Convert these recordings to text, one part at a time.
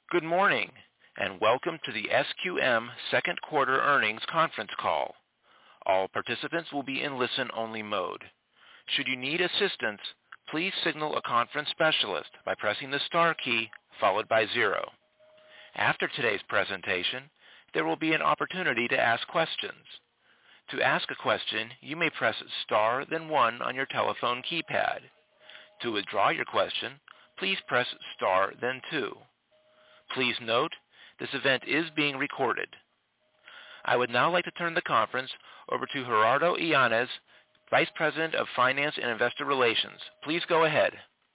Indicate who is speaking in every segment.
Speaker 1: Good morning, and welcome to the SQM second quarter earnings conference call. All participants will be in listen-only mode. Should you need assistance, please signal a conference specialist by pressing the star key followed by 0. After today's presentation, there will be an opportunity to ask questions. To ask a question, you may press star then 1 on your telephone keypad. To withdraw your question, please press star then 2. Please note, this event is being recorded. I would now like to turn the conference over to Gerardo Illanes, Vice President of Finance and Investor Relations. Please go ahead.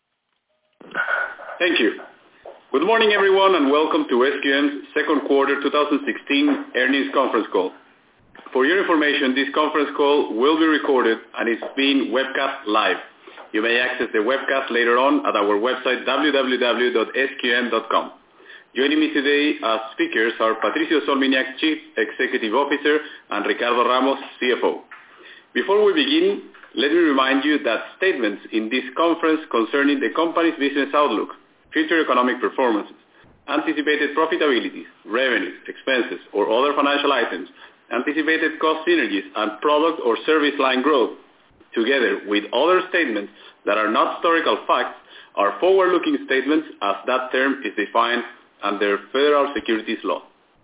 Speaker 2: Thank you. Good morning, everyone, and welcome to SQM's second quarter 2016 earnings conference call. For your information, this conference call will be recorded and is being webcast live. You may access the webcast later on at our website www.sqm.com. Joining me today as speakers are Patricio Solminiak, Chief Executive Officer, and Ricardo Ramos, CFO. Before we begin, let me remind you that statements in this conference concerning the company's business outlook, future economic performances, anticipated profitability, revenues, expenses, or other financial items, anticipated cost synergies, and product or service line growth, together with other statements that are not historical facts, are forward-looking statements as that term is defined under federal securities law.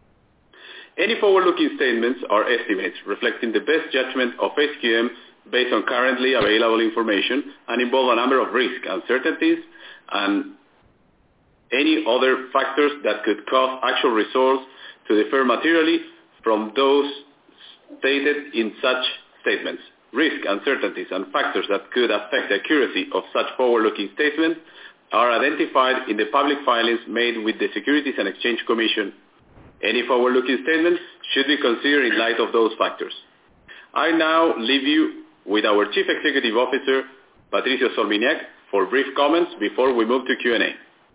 Speaker 2: Any forward-looking statements are estimates reflecting the best judgment of SQM based on currently available information and involve a number of risks, uncertainties, and any other factors that could cause actual results to differ materially from those stated in such statements. Risk, uncertainties, and factors that could affect the accuracy of such forward-looking statements are identified in the public filings made with the Securities and Exchange Commission. Any forward-looking statements should be considered in light of those factors. I now leave you with our Chief Executive Officer, Patricio Solminiak, for brief comments before we move to Q&A.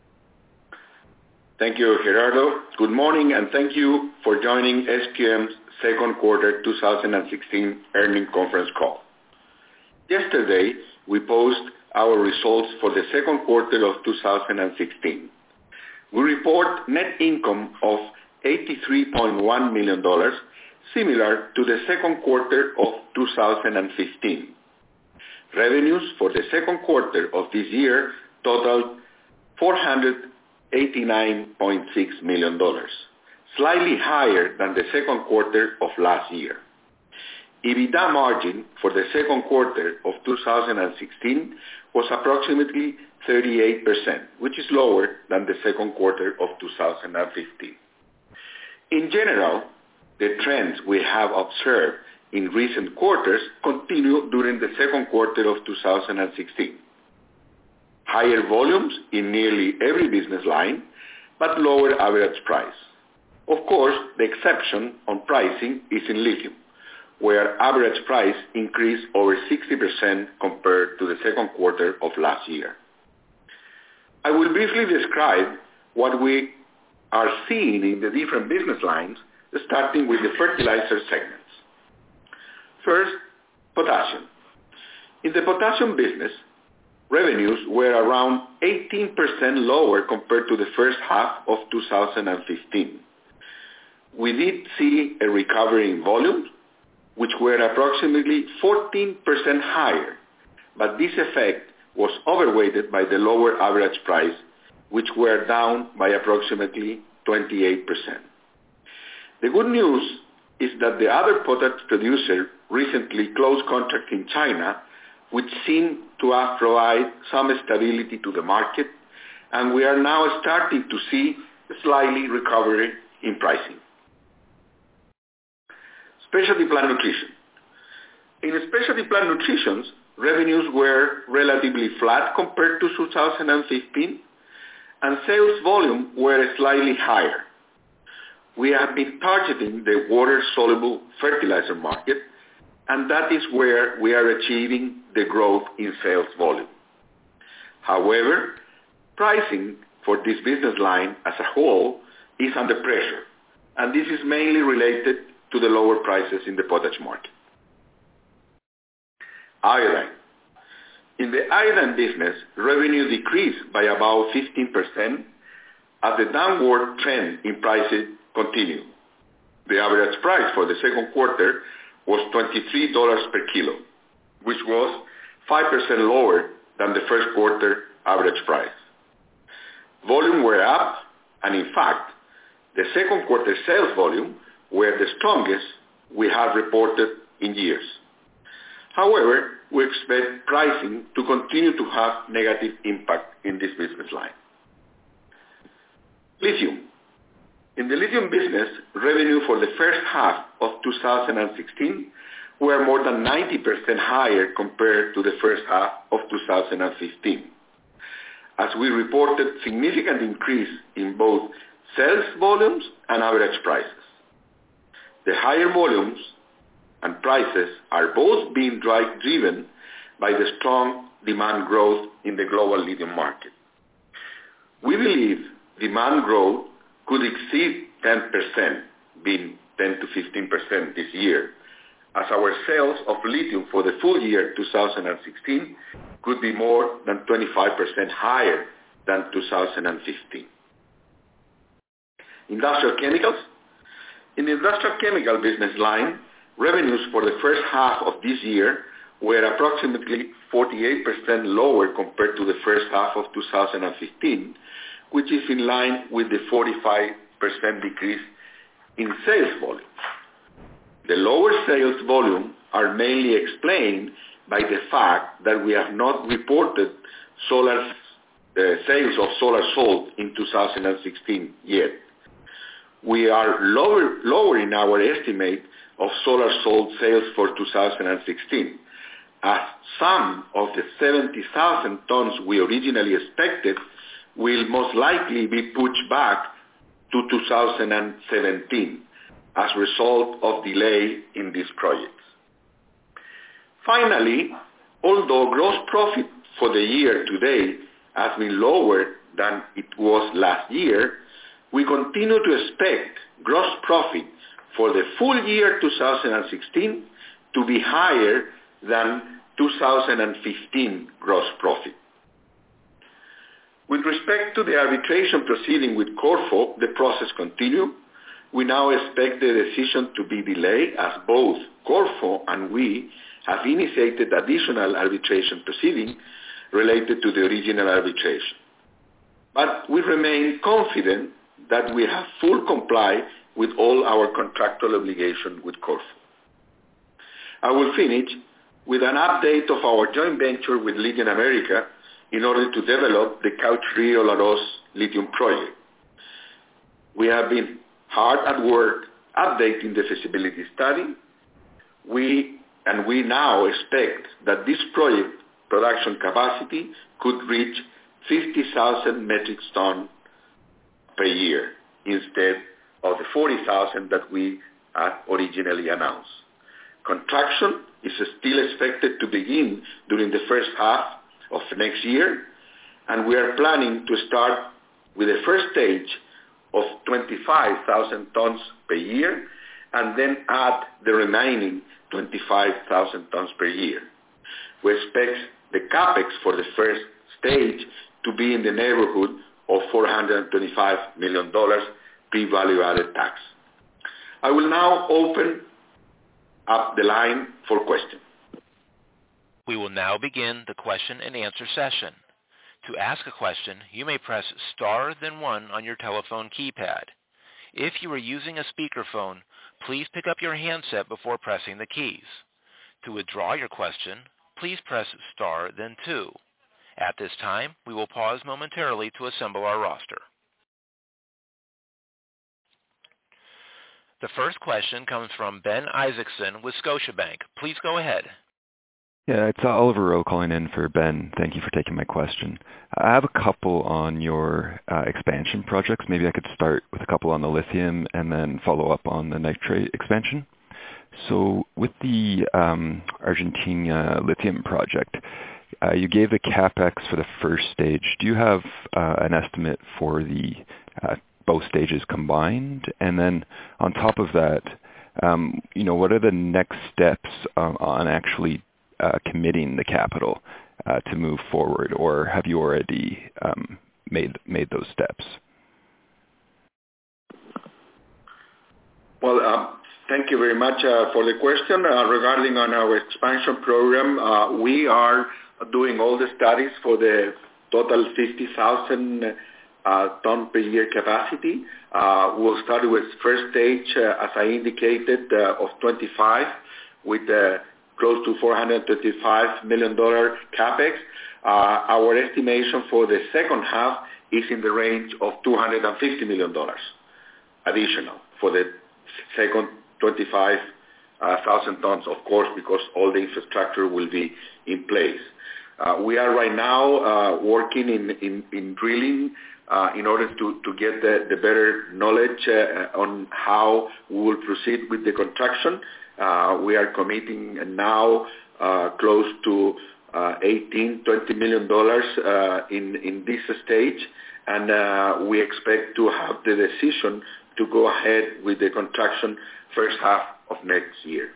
Speaker 3: Thank you, Gerardo. Good morning, and thank you for joining SQM's second quarter 2016 earnings conference call. Yesterday, we posted our results for the second quarter of 2016. We report net income of $83.1 million, similar to the second quarter of 2015. Revenues for the second quarter of this year totaled $489.6 million, slightly higher than the second quarter of last year. EBITDA margin for the second quarter of 2016 was approximately 38%, which is lower than the second quarter of 2015. In general, the trends we have observed in recent quarters continue during the second quarter of 2016. Higher volumes in nearly every business line, but lower average price. Of course, the exception on pricing is in lithium, where average price increased over 60% compared to the second quarter of last year. I will briefly describe what we are seeing in the different business lines, starting with the fertilizer segments. First, potassium. In the potassium business, revenues were around 18% lower compared to the first half of 2015. We did see a recovery in volumes, which were approximately 14% higher, but this effect was overweighted by the lower average price, which were down by approximately 28%. The good news is that the other potash producer recently closed contract in China, which seemed to have provided some stability to the market, and we are now starting to see a slightly recovery in pricing. Specialty plant nutrition. In specialty plant nutrition, revenues were relatively flat compared to 2015, and sales volume were slightly higher. We have been targeting the water-soluble fertilizer market, and that is where we are achieving the growth in sales volume. However, pricing for this business line as a whole is under pressure, and this is mainly related to the lower prices in the potash market. Iodine. In the iodine business, revenue decreased by about 15% as the downward trend in prices continued. The average price for the second quarter was $23 per kilo, which was 5% lower than the first quarter average price. Volume were up, and in fact, the second quarter sales volume were the strongest we have reported in years. However, we expect pricing to continue to have negative impact in this business line. Lithium. In the lithium business, revenue for the first half of 2016 were more than 90% higher compared to the first half of 2015, as we reported significant increase in both sales volumes and average prices. The higher volumes and prices are both being driven by the strong demand growth in the global lithium market. We believe demand growth could exceed 10%, being 10 to 15% this year, as our sales of lithium for the full year 2016 could be more than 25% higher than 2015. Industrial chemicals. In the industrial chemical business line, revenues for the first half of this year were approximately 48% lower compared to the first half of 2015, which is in line with the 45% decrease in sales volume. The lower sales volume are mainly explained by the fact that we have not reported sales of solar sold in 2016 yet. We are lowering our estimate of solar sold sales for 2016, as some of the 70,000 tons we originally expected will most likely be pushed back to 2017 as a result of delay in these projects. Finally, although gross profit for the year to date has been lower than it was last year, we continue to expect gross profit for the full year 2016 to be higher than 2015 gross profit. With respect to the arbitration proceeding with Corfo, the process continues. We now expect the decision to be delayed, as both Corfo and we have initiated additional arbitration proceedings related to the original arbitration. But we remain confident that we have full comply with all our contractual obligations with Corfo. I will finish with an update of our joint venture with Lithium America in order to develop the Cauchari-Olaroz lithium project. We have been hard at work updating the feasibility study. We now expect that this project production capacity could reach 50,000 metric tons per year instead of the 40,000 that we had originally announced. Construction is still expected to begin during the first half of next year, and we are planning to start with the first stage of 25,000 tons per year and then add the remaining 25,000 tons per year. We expect the capex for the first stage to be in the neighborhood of $425 million pre-value-added tax. I will now open up the line for questions.
Speaker 1: We will now begin the question and answer session. To ask a question, you may press star then one on your telephone keypad. If you are using a speakerphone, please pick up your handset before pressing the keys. To withdraw your question, please press star then two. At this time, we will pause momentarily to assemble our roster. The first question comes from Ben Isaacson with Scotiabank. Please go ahead.
Speaker 4: Yeah, it's Oliver Rowe calling in for Ben. Thank you for taking my question. I have a couple on your expansion projects. Maybe I could start with a couple on the lithium and then follow up on the nitrate expansion. So with the Argentina lithium project, you gave the capex for the first stage. Do you have an estimate for the both stages combined? And then on top of that, what are the next steps on actually committing the capital to move forward, or have you already made those steps?
Speaker 3: Well, thank you very much for the question. Regarding on our expansion program, we are doing all the studies for the total 50,000 ton per year capacity. We'll start with first stage, as I indicated, of 25 with close to $435 million capex. Our estimation for the second half is in the range of $250 million additional for the second 25,000 tons, of course, because all the infrastructure will be in place. We are right now working in drilling in order to get the better knowledge on how we will proceed with the construction. We are committing now close to $18-20 million in this stage, and we expect to have the decision to go ahead with the construction first half of next year.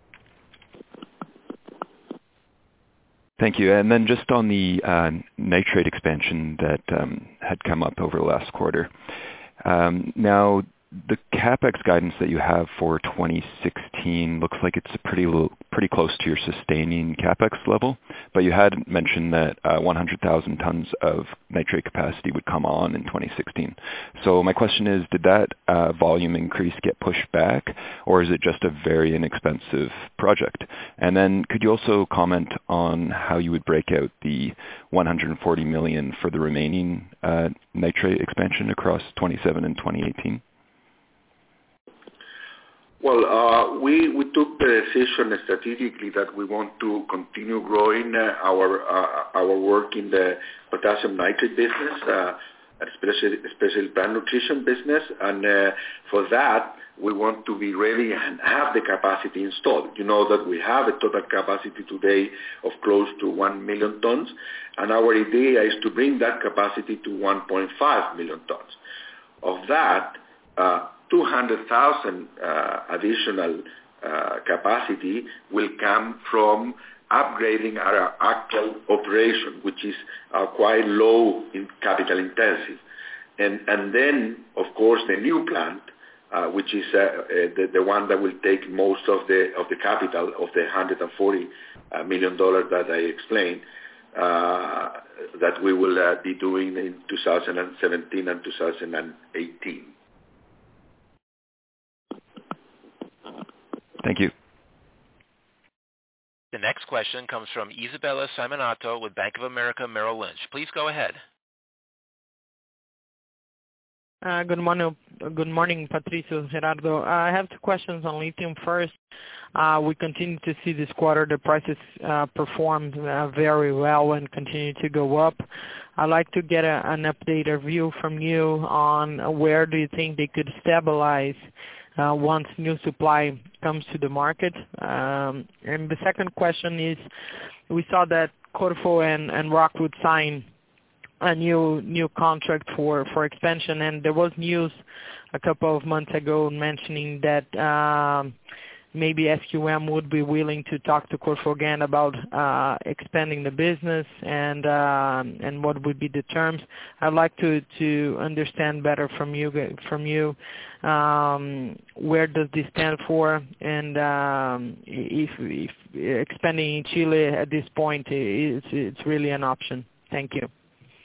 Speaker 4: Thank you. And then just on the nitrate expansion that had come up over the last quarter. Now, the capex guidance that you have for 2016 looks like it's pretty close to your sustaining capex level, but you had mentioned that 100,000 tons of nitrate capacity would come on in 2016. So my question is, did that volume increase get pushed back, or is it just a very inexpensive project? And then could you also comment on how you would break out the $140 million for the remaining nitrate expansion across 2017 and 2018?
Speaker 3: Well, we took the decision strategically that we want to continue growing our work in the potassium nitrate business, especially plant nutrition business, and for that we want to be ready and have the capacity installed. You know that we have a total capacity today of close to 1 million tons, and our idea is to bring that capacity to 1.5 million tons. Of that, 200,000 additional capacity will come from upgrading our actual operation, which is quite low in capital intensive. And then, of course, the new plant, which is the one that will take most of the capital of the $140 million that I explained, that we will be doing in 2017 and 2018.
Speaker 4: Thank you.
Speaker 1: The next question comes from Isabella Simonato with Bank of America Merrill Lynch. Please go ahead.
Speaker 5: Good morning, Patricio, Gerardo. I have two questions on lithium. First, we continue to see this quarter the prices performed very well and continue to go up. I'd like to get an update or view from you on where do you think they could stabilize once new supply comes to the market. And the second question is, we saw that Corfo and Rockwood signed a new contract for expansion, and there was news a couple of months ago mentioning that maybe SQM would be willing to talk to Corfo again about expanding the business and what would be the terms. I'd like to understand better from you where does this stand for, and if expanding in Chile at this point it's really an option. Thank you.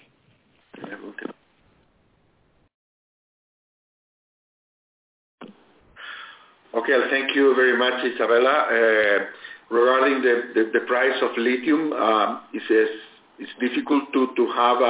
Speaker 3: Okay, thank you very much, Isabella. Regarding the price of lithium, it's difficult to have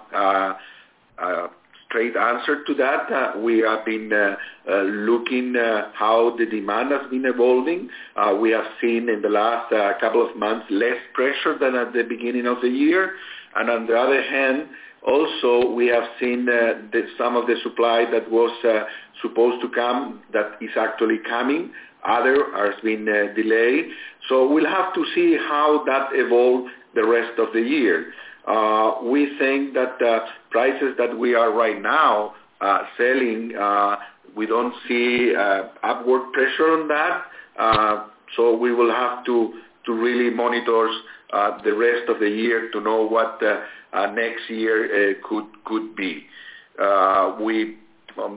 Speaker 3: a straight answer to that. We have been looking how the demand has been evolving. We have seen in the last couple of months less pressure than at the beginning of the year, and on the other hand, also, we have seen some of the supply that was supposed to come that is actually coming. Other has been delayed. So we'll have to see how that evolves the rest of the year. We think that the prices that we are right now selling, we don't see upward pressure on that. So we will have to really monitor the rest of the year to know what next year could be. We, on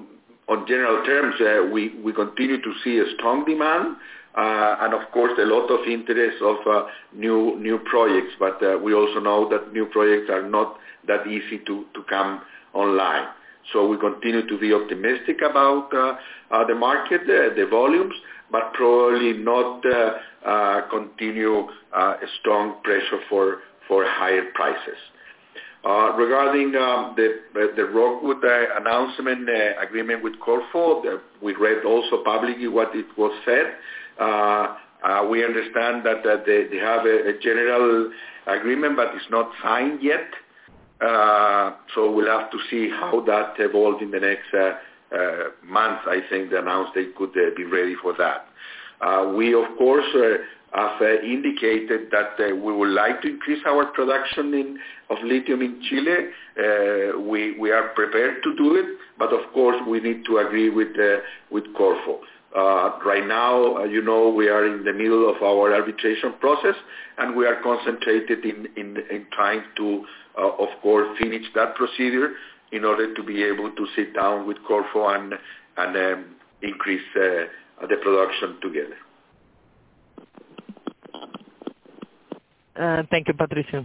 Speaker 3: on general terms, we continue to see a strong demand, and of course a lot of interest of new projects. But we also know that new projects are not that easy to come online. So we continue to be optimistic about the market, the volumes, but probably not continue a strong pressure for higher prices. Regarding the Rockwood announcement agreement with Corfo, we read also publicly what it was said. We understand that they have a general agreement, but it's not signed yet. So we'll have to see how that evolves in the next month. I think they announced they could be ready for that. We, of course, have indicated that we would like to increase our production of lithium in Chile. We are prepared to do it, but of course we need to agree with Corfo. Right now, we are in the middle of our arbitration process, and we are concentrated in trying to, of course, finish that procedure in order to be able to sit down with Corfo and increase the production together.
Speaker 5: Thank you, Patricio.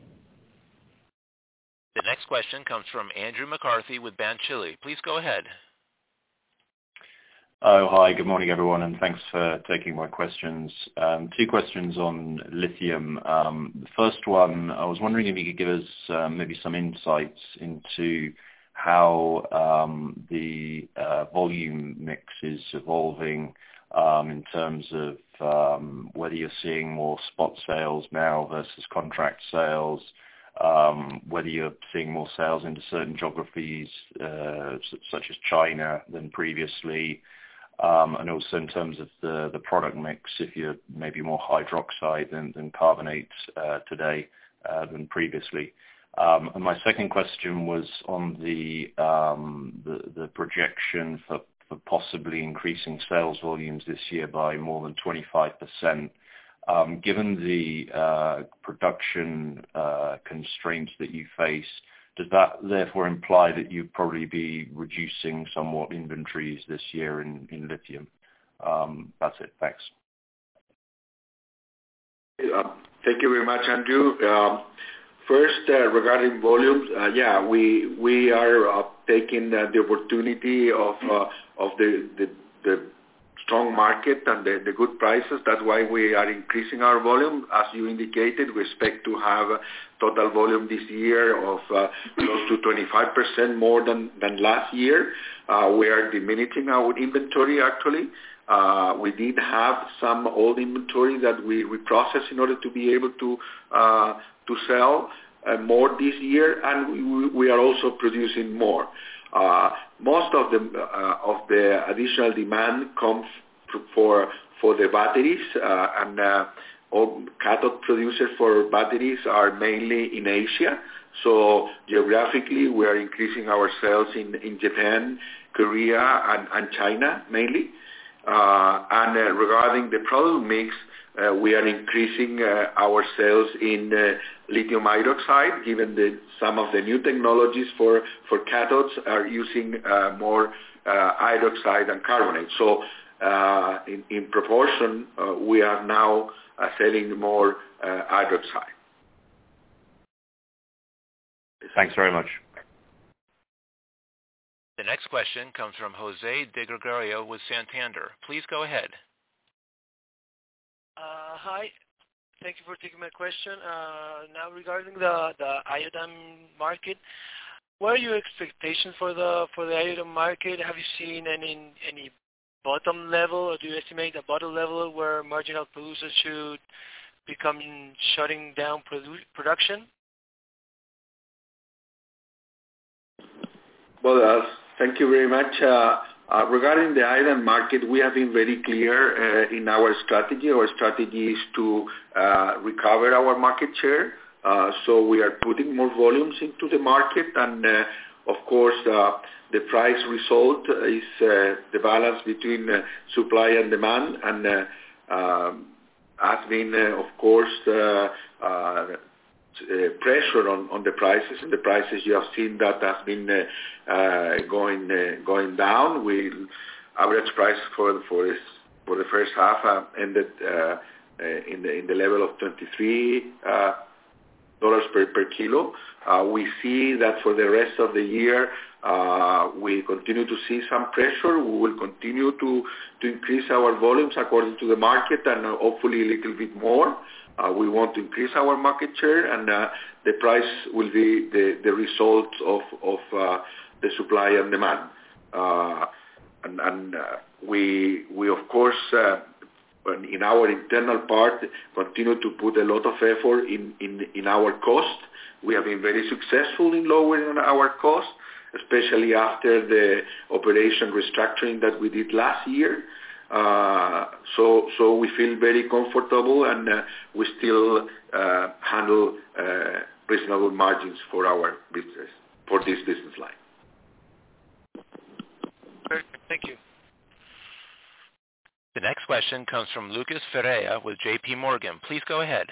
Speaker 1: The next question comes from Andrew McCarthy with Banchile. Please go ahead.
Speaker 6: Oh, hi. Good morning, everyone, and thanks for taking my questions. Two questions on lithium. The first one, I was wondering if you could give us maybe some insights into how the volume mix is evolving in terms of whether you're seeing more spot sales now versus contract sales, whether you're seeing more sales into certain geographies such as China than previously, and also in terms of the product mix, if you're maybe more hydroxide than carbonate today than previously. And my second question was on the projection for possibly increasing sales volumes this year by more than 25%. Given the production constraints that you face, does that therefore imply that you'd probably be reducing somewhat inventories this year in lithium? That's it. Thanks.
Speaker 3: Thank you very much, Andrew. First, regarding volumes, we are taking the opportunity of the strong market and the good prices. That's why we are increasing our volume. As you indicated, we expect to have a total volume this year of close to 25% more than last year. We are diminishing our inventory, actually. We did have some old inventory that we reprocessed in order to be able to sell more this year, and we are also producing more. Most of the additional demand comes for the batteries, and all cathode producers for batteries are mainly in Asia. So geographically, we are increasing our sales in Japan, Korea, and China mainly. And regarding the product mix, we are increasing our sales in lithium hydroxide, given that some of the new technologies for cathodes are using more hydroxide and carbonate. So in proportion, we are now selling more hydroxide.
Speaker 6: Thanks very much.
Speaker 1: The next question comes from Jose de Gregorio with Santander. Please go ahead.
Speaker 7: Hi. Thank you for taking my question. Now regarding the iodine market, what are your expectations for the iodine market? Have you seen any bottom level, or do you estimate a bottom level where marginal producers should become shutting down production?
Speaker 3: Well, thank you very much. Regarding the iodine market, we have been very clear in our strategy. Our strategy is to recover our market share. So we are putting more volumes into the market, and of course, the price result is the balance between supply and demand, and has been, of course, pressure on the prices, and the prices you have seen that has been going down. Average price for the first half ended in the level of $23 per kilo. We see that for the rest of the year, we continue to see some pressure. We will continue to increase our volumes according to the market, and hopefully a little bit more. We want to increase our market share, and the price will be the result of the supply and demand. We of course, in our internal part, continue to put a lot of effort in our cost. We have been very successful in lowering our cost, especially after the operation restructuring that we did last year. So we feel very comfortable, and we still handle reasonable margins for our business, for this business line.
Speaker 7: Thank you.
Speaker 1: The next question comes from Lucas Ferreira with J.P. Morgan. Please go ahead.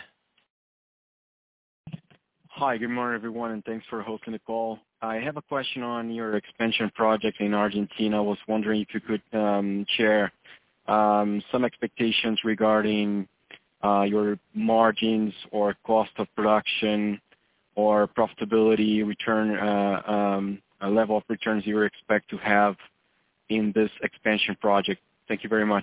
Speaker 8: Hi, good morning, everyone, and thanks for hosting the call. I have a question on your expansion project in Argentina. I was wondering if you could share some expectations regarding your margins or cost of production or profitability, return, a level of returns you expect to have in this expansion project. Thank you very much.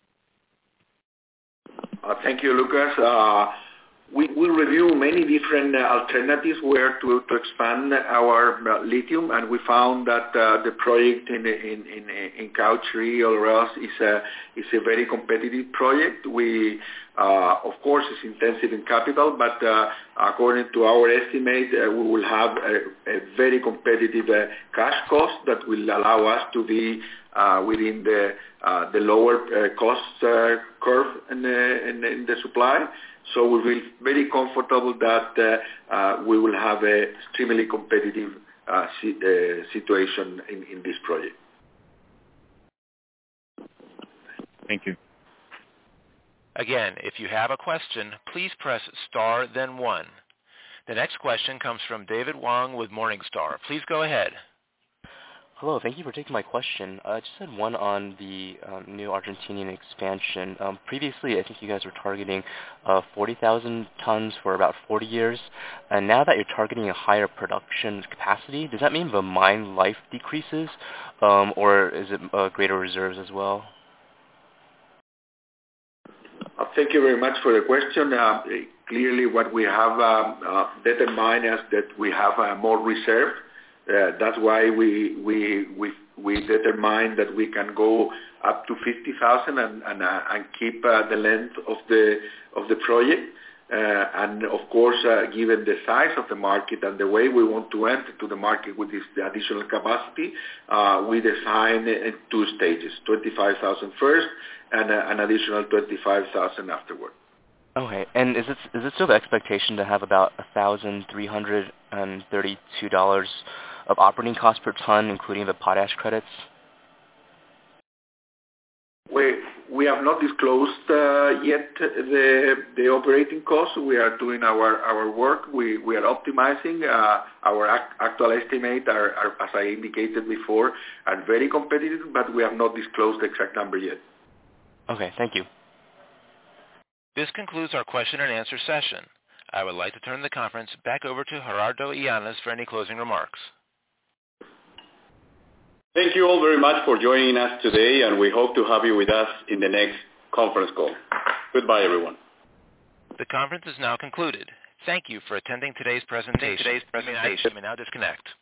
Speaker 3: Thank you, Lucas. We review many different alternatives where to expand our lithium, and we found that the project in Caucherí, Olaroz, is a very competitive project. We, of course, it's intensive in capital, but according to our estimate, we will have a very competitive cash cost that will allow us to be within the lower cost curve in the supply. So we feel very comfortable that we will have a extremely competitive situation in this project.
Speaker 8: Thank you.
Speaker 1: Again, if you have a question, please press star then one. The next question comes from David Wong with Morningstar. Please go ahead.
Speaker 9: Hello, thank you for taking my question. I just had one on the new Argentinian expansion. Previously, I think you guys were targeting 40,000 tons for about 40 years. And now that you're targeting a higher production capacity, does that mean the mine life decreases, or is it greater reserves as well?
Speaker 3: Thank you very much for the question. Clearly, what we have determined is that we have more reserve. That's why we determined that we can go up to 50,000 and keep the length of the project. And of course, given the size of the market and the way we want to enter to the market with this additional capacity, we designed in two stages: 25,000 first, and an additional 25,000 afterward.
Speaker 9: Okay, and is it still the expectation to have about $1,332 of operating costs per ton, including the potash credits?
Speaker 3: We have not disclosed yet the operating costs. We are doing our work. We are optimizing. Our actual estimate are, as I indicated before, are very competitive, but we have not disclosed the exact number yet.
Speaker 9: Okay, thank you.
Speaker 1: This concludes our question and answer session. I would like to turn the conference back over to Gerardo Llanes for any closing remarks.
Speaker 2: Thank you all very much for joining us today, and we hope to have you with us in the next conference call. Goodbye, everyone.
Speaker 1: The conference is now concluded. Thank you for attending today's presentation. You may now disconnect.